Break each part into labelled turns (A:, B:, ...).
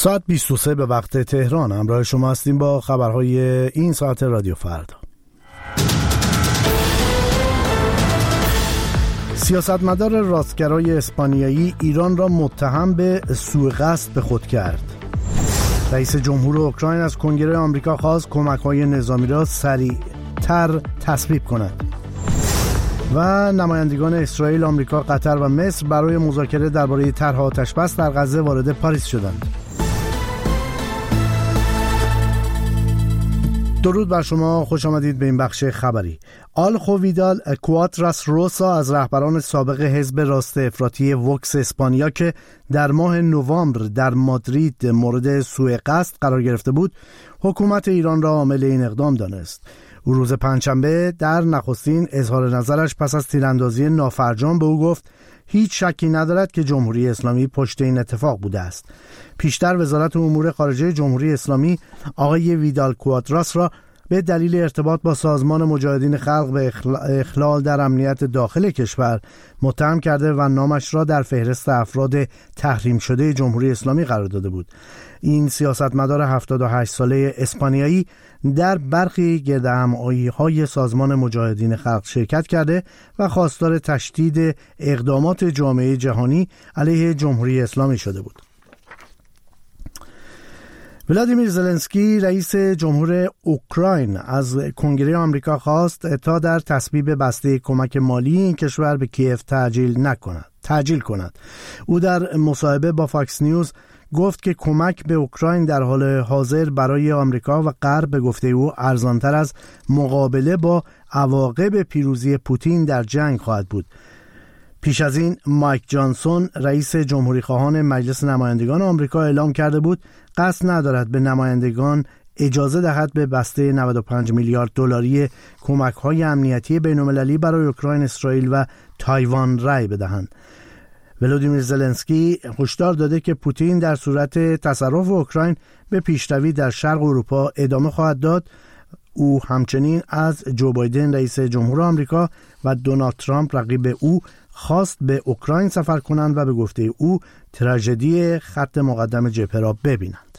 A: ساعت 23 به وقت تهران. همراه شما هستیم با خبرهای این ساعت رادیو فردا. سیاستمدار راستگرای اسپانیایی ایران را متهم به سوء قصد به خود کرد. رئیس جمهور اوکراین از کنگره آمریکا خواست کمک‌های نظامی را سریع‌تر تصویب کند. و نمایندگان اسرائیل، آمریکا، قطر و مصر برای مذاکره درباره طرح آتش‌بس در غزه وارد پاریس شدند. درود بر شما، خوش آمدید به این بخش خبری. آلخو ویدال کواتراس روسا از رهبران سابق حزب راست افراطی وکس اسپانیا که در ماه نوامبر در مادرید مورد سوء قصد قرار گرفته بود، حکومت ایران را عامل این اقدام دانست. او روز پنجشنبه در نخستین اظهار نظرش پس از تیراندازی نافرجام به او گفت هیچ شکی ندارد که جمهوری اسلامی پشت این اتفاق بوده است. پیشتر وزارت امور خارجه جمهوری اسلامی آقای ویدال کواتراس را به دلیل ارتباط با سازمان مجاهدین خلق به اخلال در امنیت داخل کشور متهم کرده و نامش را در فهرست افراد تحریم شده جمهوری اسلامی قرار داده بود. این سیاستمدار 78 ساله اسپانیایی در برخی گردهمایی‌های سازمان مجاهدین خلق شرکت کرده و خواستار تشدید اقدامات جامعه جهانی علیه جمهوری اسلامی شده بود. ولادیمیر زلنسکی رئیس جمهور اوکراین از کنگره آمریکا خواست تا در تصویب بسته کمک مالی این کشور به کیف تعجیل کند. او در مصاحبه با فاکس نیوز گفت که کمک به اوکراین در حال حاضر برای آمریکا و غرب به گفته او ارزانتر از مقابله با عواقب پیروزی پوتین در جنگ خواهد بود. پیش از این مایک جانسون رئیس جمهوری خواهان مجلس نمایندگان آمریکا اعلام کرده بود قصد ندارد به نمایندگان اجازه دهد به بسته 95 میلیارد دلاری کمک‌های امنیتی بین‌المللی برای اوکراین، اسرائیل و تایوان رأی بدهند. ولادیمیر زلنسکی هشدار داده که پوتین در صورت تصرف اوکراین به پیشروی در شرق اروپا ادامه خواهد داد. او همچنین از جو بایدن رئیس جمهور آمریکا و دونالد ترامپ رقیب او خواست به اوکراین سفر کنند و به گفته او تراژدی خط مقدم جبهه را ببینند.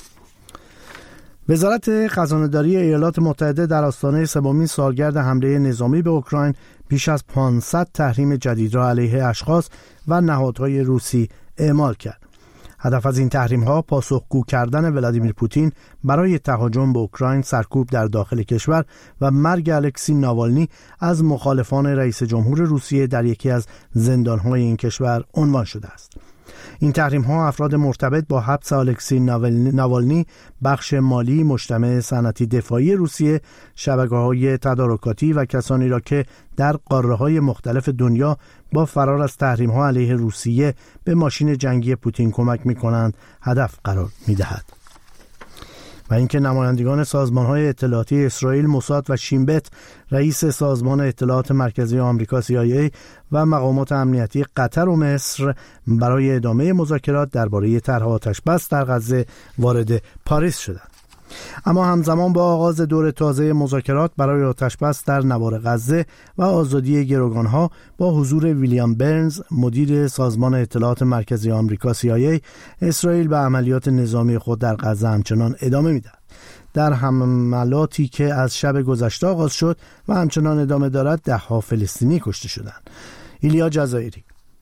A: وزارت خزانه‌داری ایالات متحده در آستانه سومین سالگرد حمله نظامی به اوکراین بیش از 500 تحریم جدید را علیه اشخاص و نهادهای روسی اعمال کرد. هدف از این تحریم‌ها پاسخگو کردن ولادیمیر پوتین برای تهاجم به اوکراین، سرکوب در داخل کشور و مرگ الکسی ناوالنی از مخالفان رئیس جمهور روسیه در یکی از زندان‌های این کشور عنوان شده است. این تحریم‌ها افراد مرتبط با حبس الکسی ناوالنی، بخش مالی مجتمع صنعتی دفاعی روسیه، شبکه‌های تدارکاتی و کسانی را که در قاره‌های مختلف دنیا با فرار از تحریم‌ها علیه روسیه به ماشین جنگی پوتین کمک می‌کنند هدف قرار می‌دهد. و اینکه نمایندگان سازمان‌های اطلاعاتی اسرائیل، موساد و شینبت، رئیس سازمان اطلاعات مرکزی آمریکا CIA و مقامات امنیتی قطر و مصر برای ادامه مذاکرات درباره طرح آتش‌بس در غزه وارد پاریس شدند. اما همزمان با آغاز دور تازه مذاکرات برای آتش‌بس در نوار غزه و آزادی گروگانها با حضور ویلیام برنز، مدیر سازمان اطلاعات مرکزی آمریکا CIA، اسرائیل به عملیات نظامی خود در غزه همچنان ادامه می‌دهد. در حملاتی که از شب گذشته آغاز شد و همچنان ادامه دارد، ده‌ها فلسطینی کشته شدند. ایلیا جزایری.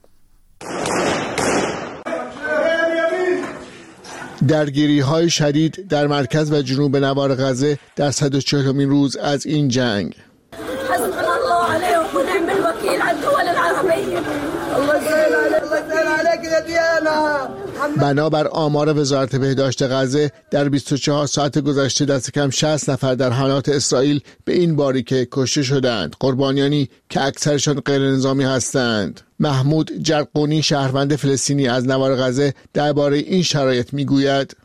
B: درگیری‌های شدید در مرکز و جنوب نوار غزه در 140مین روز از این جنگ. بنابر آمار وزارت بهداشت غزه در 24 ساعت گذشته دست کم 60 نفر در حملات اسرائیل به این باریکه کشته شدند، قربانیانی که اکثرشان غیر نظامی هستند. محمود جرقونی، شهروند فلسطینی از نوار غزه، درباره این شرایط میگوید: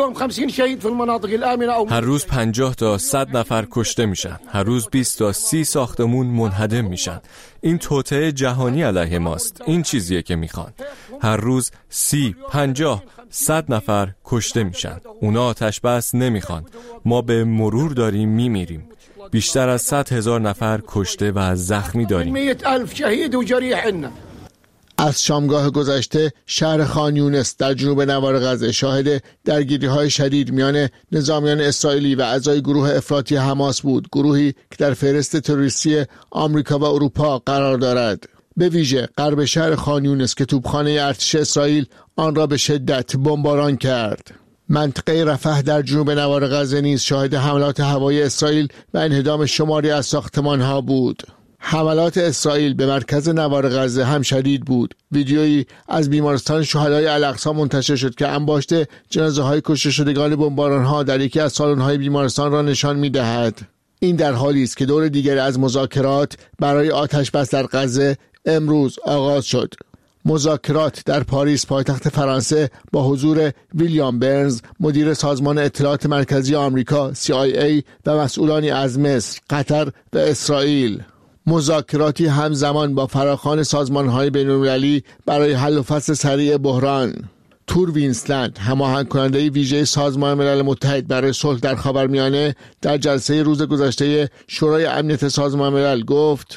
C: هر روز 50 تا 100 نفر کشته میشن. هر روز 20 تا 30 ساختمون منهدم میشن. این توطئه جهانی علیه ماست. این چیزیه که میخوان. هر روز 30، 50، 100 نفر کشته میشن. اونا آتش بس نمیخوان. ما به مرور داریم میمیریم. بیشتر از 100,000 نفر کشته و زخمی داریم.
B: از شامگاه گذشته شهر خان یونس در جنوب نوار غزه شاهد درگیری‌های شدید میان نظامیان اسرائیلی و اعضای گروه افراطی حماس بود، گروهی که در فهرست تروریستی آمریکا و اروپا قرار دارد. به ویژه غرب شهر خان یونس که توپخانه ارتش اسرائیل آن را به شدت بمباران کرد. منطقه رفح در جنوب نوار غزه نیز شاهد حملات هوایی اسرائیل و انهدام شماری از ساختمان‌ها بود. حملات اسرائیل به مرکز نوار غزه هم شدید بود. ویدیویی از بیمارستان شهدای الاقصی منتشر شد که انباشت جنازه‌های کشته شدگان بمباران‌ها در یکی از سالن‌های بیمارستان را نشان می‌دهد. این در حالی است که دور دیگری از مذاکرات برای آتش‌بس در غزه امروز آغاز شد. مذاکرات در پاریس پایتخت فرانسه با حضور ویلیام برنز مدیر سازمان اطلاعات مرکزی آمریکا CIA و مسئولانی از مصر، قطر و اسرائیل. مذاکراتی همزمان با فراخوان سازمان‌های بین‌المللی برای حل و فصل سریع بحران. تور وینسلند، هماهنگ کننده ویژه سازمان ملل متحد برای صلح در خاورمیانه، در جلسه روز گذشته شورای امنیت سازمان ملل گفت: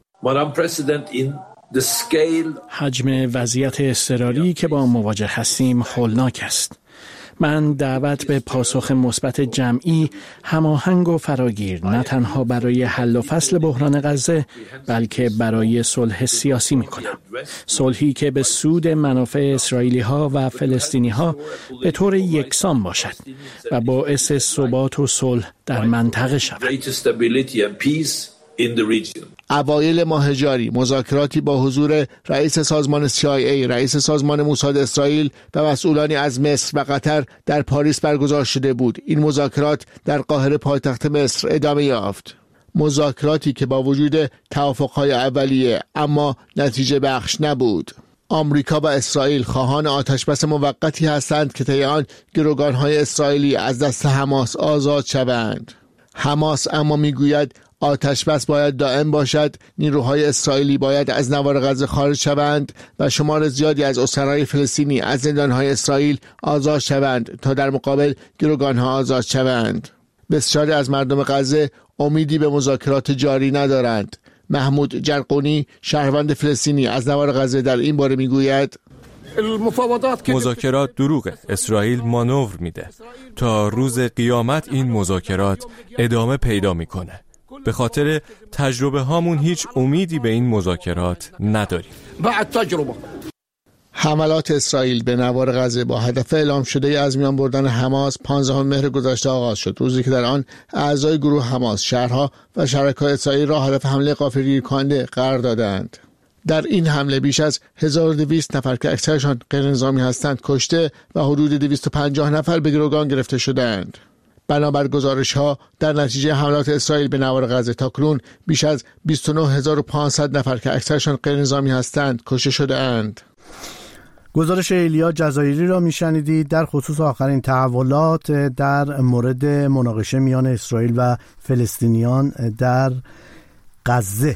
D: حجم وضعیت اضطراری که با مواجه هستیم هولناک است. من دعوت به پاسخ مثبت جمعی، هماهنگ و فراگیر نه تنها برای حل و فصل بحران غزه بلکه برای صلح سیاسی می‌کنم. صلحی که به سود منافع اسرائیلی‌ها و فلسطینی‌ها به طور یکسان باشد و باعث ثبات و صلح در منطقه شود.
B: اوایل ماه جاری مذاکراتی با حضور رئیس سازمان CIA، رئیس سازمان موساد اسرائیل و مسئولانی از مصر و قطر در پاریس برگزار شده بود. این مذاکرات در قاهره پایتخت مصر ادامه یافت. مذاکراتی که با وجود توافق‌های اولیه اما نتیجه بخش نبود. آمریکا و اسرائیل خواهان آتشبس موقتی هستند که طی آن گروگان‌های اسرائیلی از دست حماس آزاد شوند. حماس اما میگوید آتشبس باید دائم باشد، نیروهای اسرائیلی باید از نوار غزه خارج شوند و شمار زیادی از اسرای فلسطینی از زندانهای اسرائیل آزاد شوند تا در مقابل گروگانها آزاد شوند. بسیاری از مردم غزه امیدی به مذاکرات جاری ندارند. محمود جرقونی، شهروند فلسطینی از نوار غزه، در این باره میگوید:
C: مذاکرات دروغه. اسرائیل مانور میده. تا روز قیامت این مذاکرات ادامه پیدا میکنه. به خاطر تجربه هامون هیچ امیدی به این مذاکرات نداریم.
B: حملات اسرائیل به نوار غزه با هدف اعلام شده از میان بردن حماس 15 مهر گذشته آغاز شد، روزی که در آن اعضای گروه حماس شهرها و شرکای اسرائیل را هدف حمله غافلگیر کننده قرار دادند. در این حمله بیش از 1200 نفر که اکثرشان غیرنظامی هستند کشته و حدود 250 نفر به گروگان گرفته شدند. بنابر گزارش‌ها در نتیجه حملات اسرائیل به نوار غزه تاکنون بیش از 29500 نفر که اکثرشان غیرنظامی هستند کشته شده اند.
A: گزارش ایلیا جزایری را میشنیدید در خصوص آخرین تحولات در مورد مناقشه میان اسرائیل و فلسطینیان در غزه.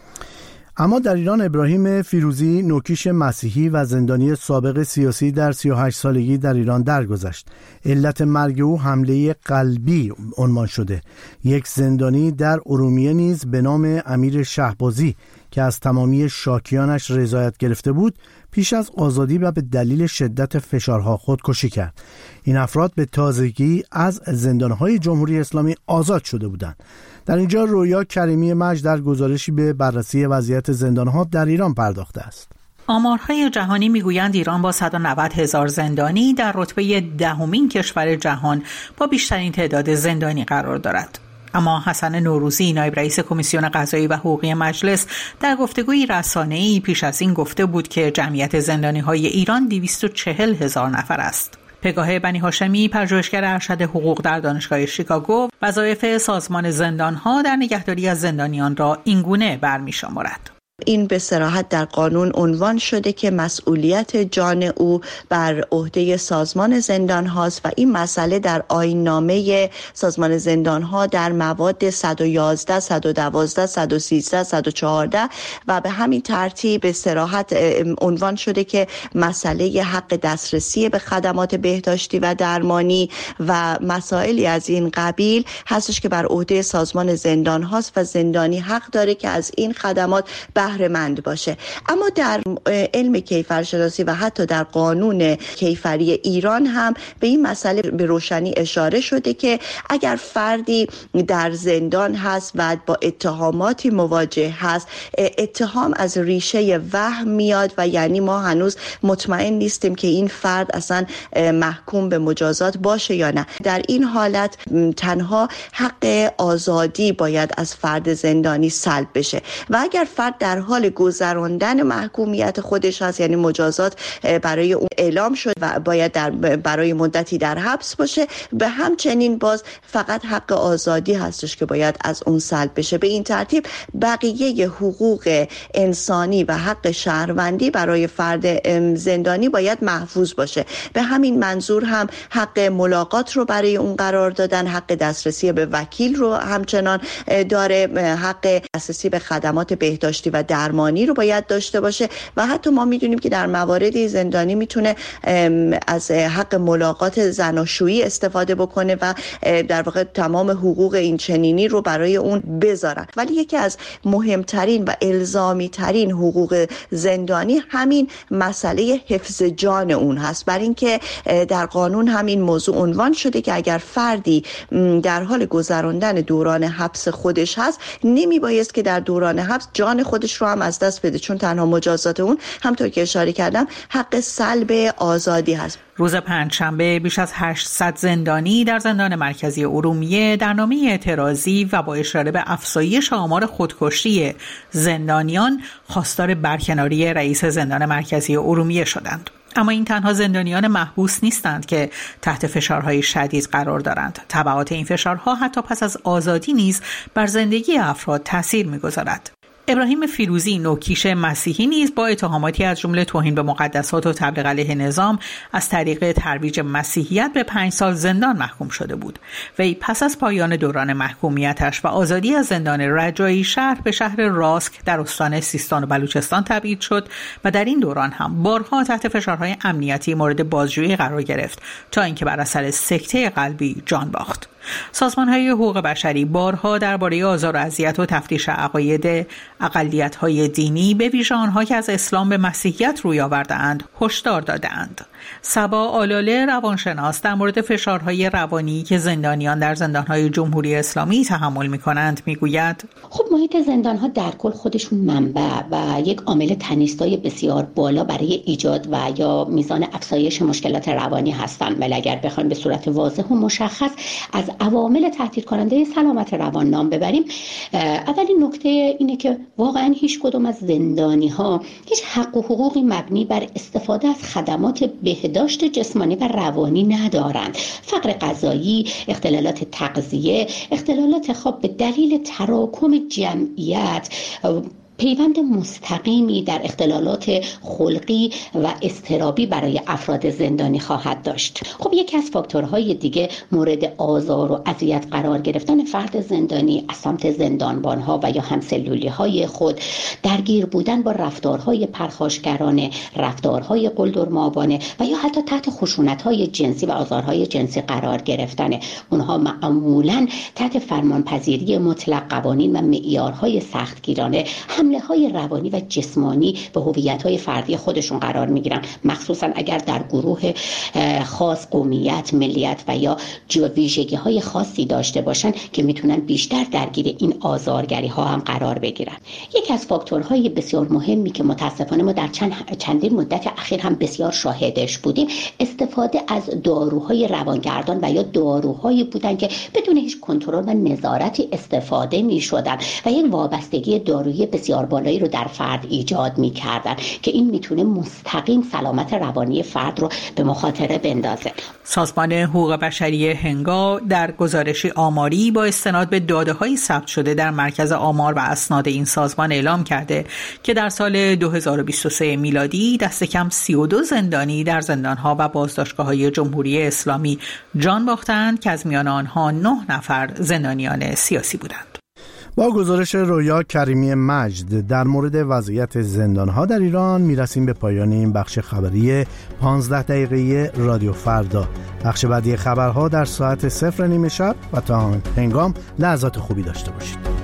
A: اما در ایران ابراهیم فیروزی، نوکیش مسیحی و زندانی سابق سیاسی، در 38 سالگی در ایران درگذشت. علت مرگ او حمله قلبی عنوان شده. یک زندانی در ارومیه نیز به نام امیر شهبازی که از تمامی شاکیانش رضایت گرفته بود، پیش از آزادی و به دلیل شدت فشارها خودکشی کرد. این افراد به تازگی از زندانهای جمهوری اسلامی آزاد شده بودند. در اینجا رویا کریمی مجد در گزارشی به بررسی وضعیت زندانها در ایران پرداخته است.
E: آمارهای جهانی میگویند ایران با 190,000 زندانی در رتبه 10مین کشور جهان با بیشترین تعداد زندانی قرار دارد. اما حسن نوروزی، نایب رئیس کمیسیون قضایی و حقوقی مجلس، در گفتگوی رسانه‌ای پیش از این گفته بود که جمعیت زندانی‌های ایران 240,000 نفر است. پگاه بنی هاشمی، پژوهشگر ارشد حقوق در دانشگاه شیکاگو، وظایف سازمان زندان‌ها در نگهداری از زندانیان را اینگونه برمی‌شمارد:
F: این به صراحت در قانون عنوان شده که مسئولیت جان او بر عهده سازمان زندان هاست و این مسئله در آیین‌نامه سازمان زندان ها در مواد 111, 112, 113, 114 و به همین ترتیب به صراحت عنوان شده که مسئله حق دسترسی به خدمات بهداشتی و درمانی و مسائلی از این قبیل هستش که بر عهده سازمان زندان هاست و زندانی حق داره که از این خدمات بهره مند باشه. اما در علم کیفرشناسی و حتی در قانون کیفری ایران هم به این مسئله به روشنی اشاره شده که اگر فردی در زندان هست و با اتهاماتی مواجه هست، اتهام از ریشه وهم میاد و یعنی ما هنوز مطمئن نیستیم که این فرد اصلا محکوم به مجازات باشه یا نه. در این حالت تنها حق آزادی باید از فرد زندانی سلب بشه و اگر فرد در حال گذراندن محکومیت خودش هست، یعنی مجازات برای اون اعلام شد و باید برای مدتی در حبس باشه، به همچنین باز فقط حق آزادی هستش که باید از اون سلب بشه. به این ترتیب بقیه حقوق انسانی و حق شهروندی برای فرد زندانی باید محفوظ باشه. به همین منظور هم حق ملاقات رو برای اون قرار دادن، حق دسترسی به وکیل رو همچنان داره، حق دسترسی به خدمات بهداشتی و درمانی رو باید داشته باشه و حتی ما میدونیم که در مواردی زندانی میتونه از حق ملاقات زناشویی استفاده بکنه و در واقع تمام حقوق این چنینی رو برای اون بذارن. ولی یکی از مهمترین و الزامی ترین حقوق زندانی همین مسئله حفظ جان اون هست، برای اینکه در قانون همین موضوع عنوان شده که اگر فردی در حال گذراندن دوران حبس خودش هست، نمی بایست که در دوران حبس جان خودش رو هم از دست بده، چون تنها مجازات اون همونطور که اشاره کردم حق سلب آزادی هست.
E: روز پنجشنبه بیش از 800 زندانی در زندان مرکزی ارومیه در نامه اعتراضی و با اشاره به افزایش آمار خودکشی زندانیان خواستار برکناری رئیس زندان مرکزی ارومیه شدند. اما این تنها زندانیان محبوس نیستند که تحت فشارهای شدید قرار دارند. تبعات این فشارها حتی پس از آزادی نیز بر زندگی افراد تأثیر می‌گذارد. ابراهیم فیروزی، نوکیش مسیحی، نیز با اتهاماتی از جمله توهین به مقدسات و تبلیغ علیه نظام از طریق ترویج مسیحیت به 5 سال زندان محکوم شده بود. وی پس از پایان دوران محکومیتش و آزادی از زندان رجایی شهر به شهر راسک در استان سیستان و بلوچستان تبعید شد و در این دوران هم بارها تحت فشارهای امنیتی مورد بازجویی قرار گرفت تا اینکه بر اثر سکته قلبی جان باخت. سازمان‌های حقوق بشری بارها درباره آزار و اذیت و تفتیش عقاید اقلیت‌های دینی به ویژه آنها که از اسلام به مسیحیت روی آورده‌اند هشدار داده‌اند. صبا آلاله، روانشناس، در مورد فشارهای روانی که زندانیان در زندان‌های جمهوری اسلامی تحمل می‌کنند می‌گوید:
G: خب محیط زندان‌ها در کل خودشون منبع و یک عامل تنش‌زای بسیار بالا برای ایجاد و یا میزان افزایش مشکلات روانی هستند. ولی اگر بخوایم به صورت واضح و مشخص از عوامل تهدید کننده سلامت روان نام ببریم، اولین نکته اینه که واقعا هیچ کدوم از زندانی‌ها هیچ حق و حقوقی مبنی بر استفاده از خدمات بهداشت جسمانی و روانی ندارند. فقر غذایی، اختلالات تغذیه، اختلالات خواب به دلیل تراکم جمعیت، پیوند مستقیمی در اختلالات خلقی و اضطرابی برای افراد زندانی خواهد داشت. خب یکی از فاکتورهای دیگه مورد آزار و اذیت قرار گرفتن فرد زندانی از سمت زندانبانها و یا همسلولی‌های خود، درگیر بودن با رفتارهای پرخاشگرانه، رفتارهای قلدرمآبانه و یا حتی تحت خشونت‌های جنسی و آزارهای جنسی قرار گرفتن. اونها معمولاً تحت فرمانپذیری مطلق قوانین و معیارهای سختگیرانه حمله‌های روانی و جسمانی به هویت‌های فردی خودشون قرار می‌گیرن، مخصوصاً اگر در گروه خاص قومیت، ملیت و یا ویژگی‌های خاصی داشته باشن که میتونن بیشتر درگیر این آزارگری‌ها هم قرار بگیرن. یکی از فاکتورهای بسیار مهمی که متأسفانه ما در چندین مدت اخیر هم بسیار شاهدش بودیم، استفاده از داروهای روانگردان و یا داروهایی بودن که بدون هیچ کنترل و نظارتی استفاده می‌شدن و یک وابستگی دارویی بسیار بالایی رو در فرد ایجاد می‌کردن که این میتونه مستقیم سلامت روانی فرد رو به مخاطره بندازه.
E: سازمان حقوق بشری هنگا در گزارشی آماری با استناد به داده‌های ثبت شده در مرکز آمار و اسناد این سازمان اعلام کرده که در سال 2023 میلادی دست کم 32 زندانی در زندان‌ها و بازداشتگاه‌های جمهوری اسلامی جان باختند که از میان آنها 9 نفر زندانیان سیاسی بودند.
A: با گزارش رویا کریمی مجد در مورد وضعیت زندان‌ها در ایران میرسیم به پایان این بخش خبری 15 دقیقه‌ای رادیو فردا. بخش بعدی خبرها در ساعت 0:30 شب و تا هنگام لحظات خوبی داشته باشید.